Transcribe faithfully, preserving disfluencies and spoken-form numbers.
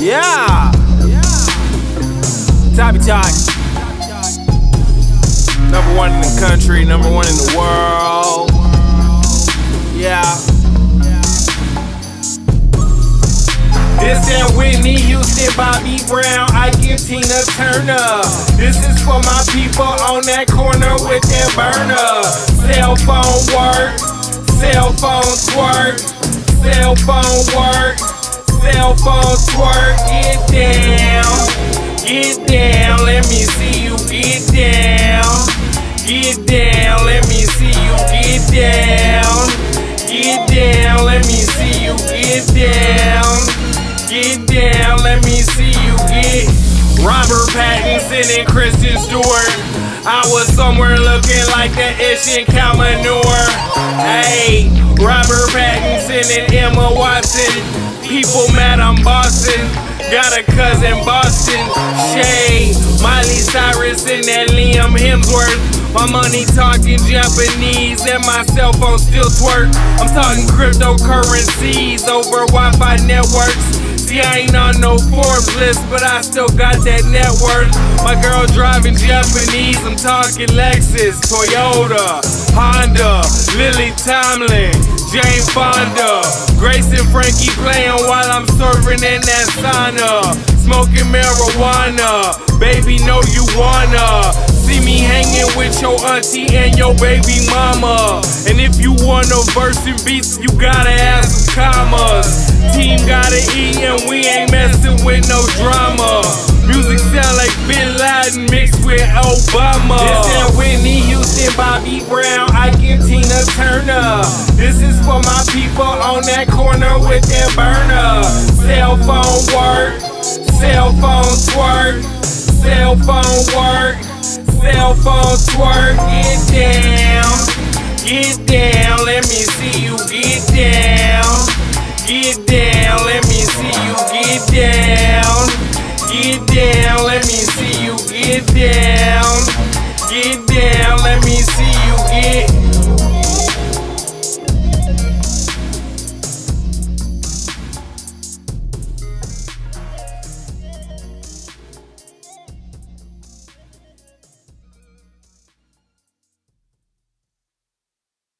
Yeah. Toppy Talk. Number one in the country, number one in the world. Yeah. This that Whitney Houston, Bobby Brown, I give Tina Turner. This is for my people on that corner with that burner. Cell phone work, cell phone twerk, cell phone work, cell phone twerk. Get down, get down, let me see you get down. Get down, let me see you get down. Get down, let me see you get down. Get down, let me see you get. Robert Pattinson and Kristen Stewart. I was somewhere looking like the Ish and cow manure. Hey, Robert Pattinson and Emma Watson. People mad I'm Boston. Got a cousin Boston. Shay, Miley Cyrus and that Liam Hemsworth. My money talking Japanese and my cell phone still twerk. I'm talking cryptocurrencies over Wi-Fi networks. See, I ain't on no Forbes list, but I still got that net worth. My girl driving Japanese, I'm talking Lexus, Toyota, Honda, Lily Tomlin, Jane Fonda, Grace and Frankie playing while I'm serving in that sauna. Smoking marijuana, baby know you wanna see me hanging with your auntie and your baby mama. And if you want no verse and beats, you gotta add some commas. Team gotta eat and we ain't messing with no drama. Music sound like Bin Laden mixed with Obama. This that Whitney Houston, Bobby Brown, I give Tina Turner. This is for my people on that corner with that burner. Cell phone work, cell phone twerk, cell phone work, cell phone twerk. Get down, get down, let me see you get down. Get down, let me see you get down. Get down, let me see you get down. Get